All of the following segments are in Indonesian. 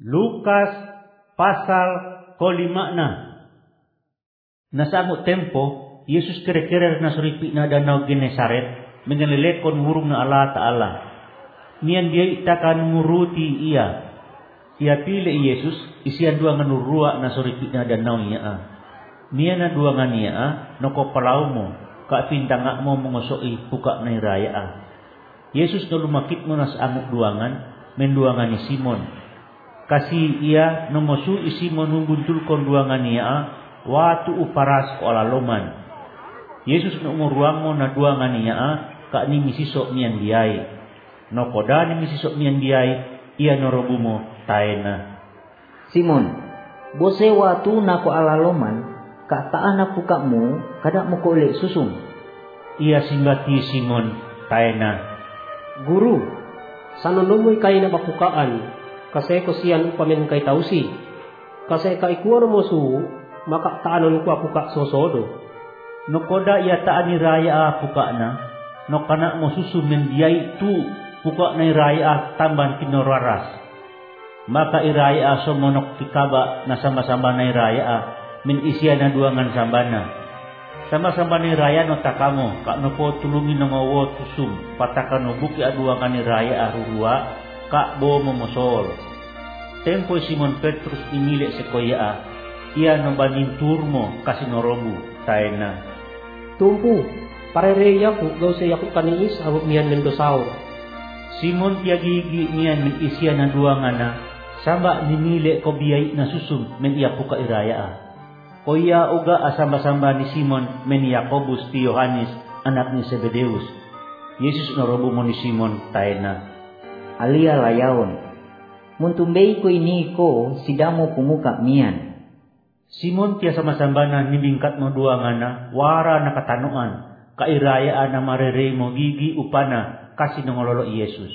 Lukas pasal ke-5. Nasamot tempo, Yesus kira-kira nasuripi na danau Genesaret, mengalilekon ngurung na Allah Ta'ala. Niyan dia itakan nguruti iya. Ia pilih Yesus, isian dua nganurua nasuripi na danau niya. Niya na dua nga niya, noko palau mo, kapintangak mo mengosoi puka na iraya. Yesus na lumakit mo nas amuk duangan, menduangan ni Simon. Kasi ia nomosu Simon membuntul kon duangan niya, watu uparas ko alaloman. Yesus na umuruang mo na duangan niya, ka ni misisok niyan diyay. No koda ni misisok niyan diyay, iya norobu mo tayo na. Simon, bose watu na ko alaloman, ka taan na puka mo, kada mo ko ulit susum. Iya simbati Simon, tayo na. Guru, sanonomoy kayo na mapukaan, kasi ko siyan upamin kay tausi. Kasi kaikuan mo su, makataanon ko apuka sosodo. No koda iya taan ni raya puka na, no kana mo susumin diyay tu, puka na iraya tamban kinoraras. Maka iraya somonok kikaba na sama-sama na iraya, min isya na duangan sambana. Sama-sama ni raya no takamo, kak no po tulungin ng awo tusum, patakan no buki aduangan ni raya arurua, kak bo momosol. Tempo Simon Petrus imilik sekoya, iya no banin turmo kasi norobu, tayo na. Tumpu, parereya ko, gaw sa yakot kaniis, awag niyan mendosaw. Simon tiagigi niyan min isya na duangan na, samba nimili ko biyay na susum, men iya po ka iraya. Koya uga asamba-samba ni Simon men Yakobus ti Yohanes anak ni Zebedeus. Yesus norobo mo ni Simon tayo na. Alia layaon. Muntumbay ko ini ko sidamo pumuka miyan. Simon tiya sama-samba na nibingkat mo duangan na wara nakatanuan kairayaan na marere mo gigi upana kasi nangololo Yesus.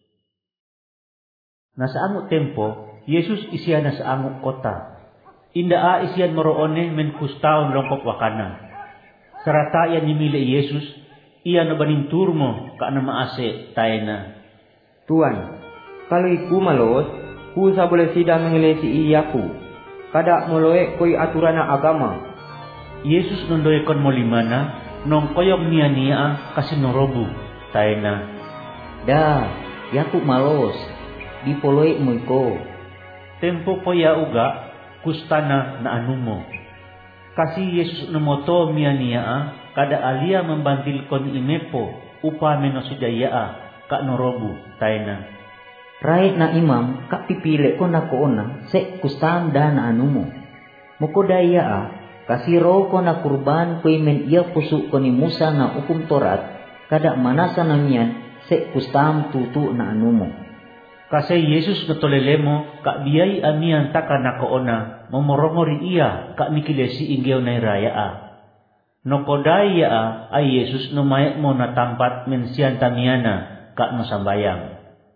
Nasa ango tempo, Yesus isya na sa ango kota. Indaa isian moroone men kustaon longkok wakana. Sarata yan nimili Yesus, iya na banintur mo ka na maase tayo na. Tuan, kalau iku malot, ku sa boleh sida mengelesi iyaku. Kada moloe koy aturan na agama. Yesus nondoyekon mo limana, nong koyong niya kasi norobu tayo na. Da, yaku malos, dipoloe mo ko. Tempo po ya uga, kustana na anumo. Kasi Yesus namoto niya kada alia membantil kon imepo upa menosudaya ka norobu tayo na. Right na imam kak pipili ko na koona se kustan da na anumo. Mukodaya kasi ro ko na kurban ko men iya puso ko ni Musa na ukum Torat kada manasa na miyan se kustam tutu na anumo. Kasi Yesus natolelemo, kak biyay amian taka na koona, momorongori iya, kak mikilesi inggew na iraya. No kodaya ay Yesus no mayat mo na tampat mensian tamiyana, kak no sambayang.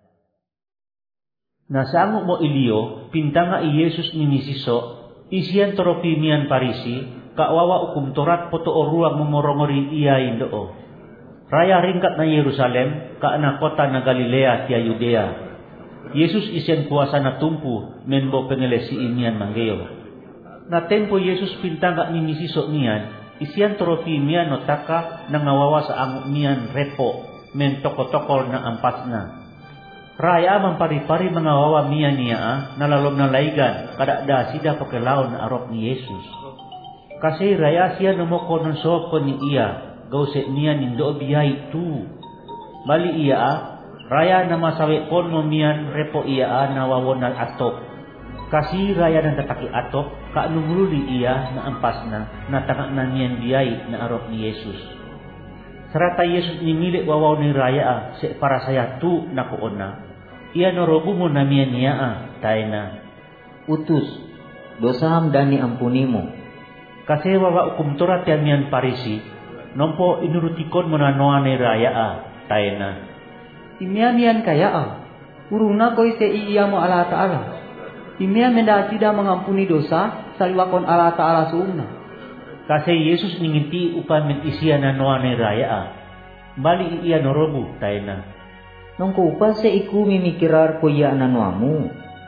Nasango mo iliyo, pintanga i Yesus ni Nisiso, isian toropi mian Parisi, kak wawa ukum Torat poto oruang momorongori iya indoo. Raya ringkat na Yerusalem, kak na kota na Galilea tia Yudea. Yesus isian kuasa na tumpu menbo pengelesi imian manggeo. Na tempo Yesus pintanga ni misiso niyan, isian toropi mian no taka nangawawa sa angu mian repo men toko-tokol na ampas na. Raya mampari-pari mangawawa mian niya nalalom na laigan kada sida pakelaw na arok ni Yesus. Kasi raya siya numoko ng soko ni iya gawse niya nindo biyay tu. Bali iya raya na masawi kon mo miyan repo iya na wawonal atok. Kasi raya na tataki atok, kaanumruli iya na ampas na, natangak na niyan biyay na arok ni Yesus. Sarata Yesus nimili wawaw ni raya se para saya tu na koona. Iya norobu mo na miyan niya tayo na. Utus, dosam dani ampuni mo. Kasi wawa ukum Torat yan miyan Parisi, nompo inurutikon mo na noa ni raya tayo na. Imian kaya urung na koy se iya mo Allah Ta'ala. Imian menda sida mengampuni dosa, saliwakon Allah Ta'ala suumna. Kasi Yesus ninginti upan men isya na noa ni raya. Bali iya norobu tayo na. Nong ko upa se iku mimikirar ko iya na noamu.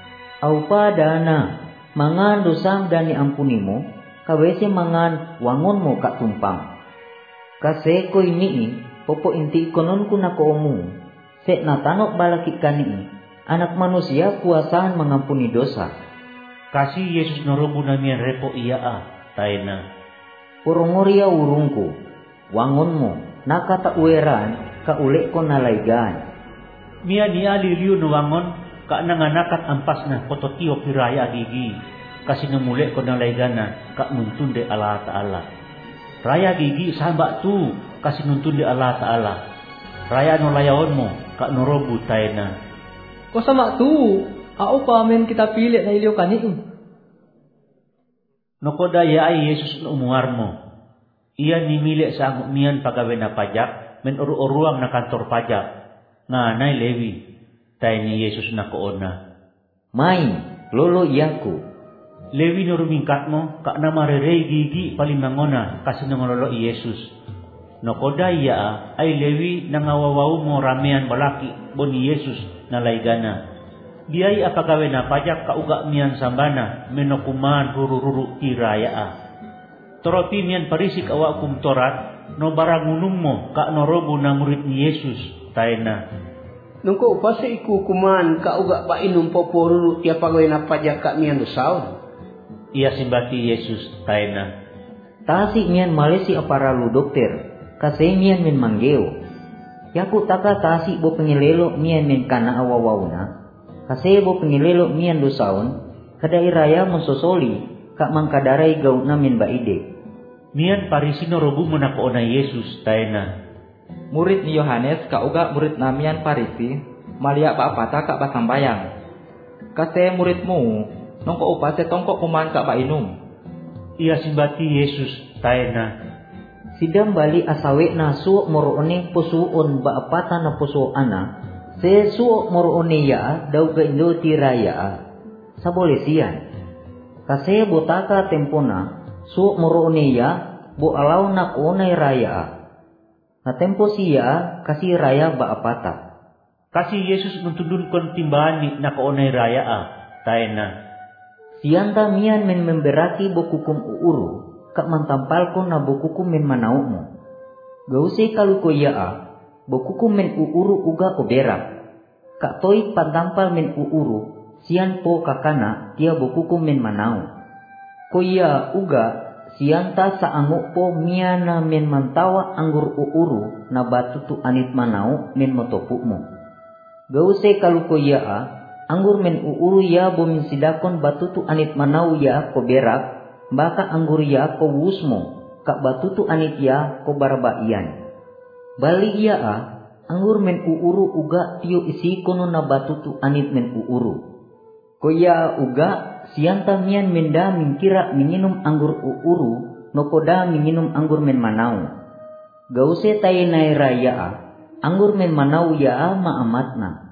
Aupa dana, mangan dosam dan diampunimu, kawese mangan wangonmu kak tumpang. Kase ko ini, popo inti konon ku na koomu, se natanok balaki kani, anak manusia kuasaan mengampuni dosa. Kasih Yesus norobu namian repo iya taina. Urongoria urungku, wangonmu, nakata ueran, kaulek ko nalaygan. Mia ni aliliu no wangon, ka nanganakat ampas na pototio piraya gigi, kasi numulek ko nalaygana, ka nuntunde Allah Ta'ala. Raya gigi samba tu, kasi nuntunde Allah Ta'ala. Raya no layaon mo, ka norobu taina. Ko sama tu, ao pa amen kita pilit na iliw kaniin. Nokoda ya ay Yesus no umuar mo. Iyan nimili sa mian pagawin na pajak, men uru-uruang na kantor pajak. Nga nay Lewi, tayo ni Yesus na koona. Main, lolo iyaku. Lewi no rumingkat mo, ka na marerey gigi palimangona, kasi nangololo i Yesus. Nokoda iya ay Lewi nangawawaw mo ramean balaki, bo ni Yesus na laygana. Biyay apagawin na pajak kauga miyan sambana, menokuman huru-huru tiraya. Toropi miyan parisik awa kum torat, no barangunung mo, ka norobo na murid ni Yesus, tayo na. Nungko pasi ikukuman kauga ba inum poporo tiap pagawin na pajak ka miyan dosaon. Iya simbati Yesus, tayo na. Tasi miyan malesi aparalu dokter, kasi miyan min manggeo. Yaku taka tasi bo pengilelo miyan min kana awawawna, kasi bo pengilelo miyan dosaon, kadai raya mensosoli, kak mangkadaray gaw na min baide. Miyan parisino robu mo na koona Yesus, tayo na. Murid ni Yohanes kauga murid namian Parisi, malia baapata kak basambayang. Kase muridmu, nongko upase tongko kuman kak bainum. Iya simbati Yesus, tayo na. Sidam bali asawe na suok moroone pusuon baapata na pusuana, se suok moroone ya daw ga indo tiraya. Sabolesian. Kase botaka tempona, suok moroone ya bo alaw na konay raya. Na tempo siya kasi raya baapata. Kasi Yesus mentundun kon timbani na kaonay raya tayo na. Siyanta miyan men memberaki bokukum uuru, kak mantampal ko na bokukum men manau mo. Gause kaluko yaa, bokukum men uuru uga ko berak. Kak toy pantampal men uuru, siyan po kakana dia bokukum men manau. Koya uga, siyanta sa ango po miya na men mantawa anggur uuru na batutu anit manau men motopu mo. Gause kaluko yaa, anggur men uuru ya bo min sidakon batutu anit manau ya ko berak, baka anggur ya ko wusmo, kak batutu anit ya ko barbaian. Bali yaa, anggur men uuru uga tiyo isi kono na batutu anit men uuru. Koya uga, siyanta miyan menda mingkira minginum anggur uuru, no koda minginum anggur men manau. Gause tayo na raya, anggur men manau ya maamatna.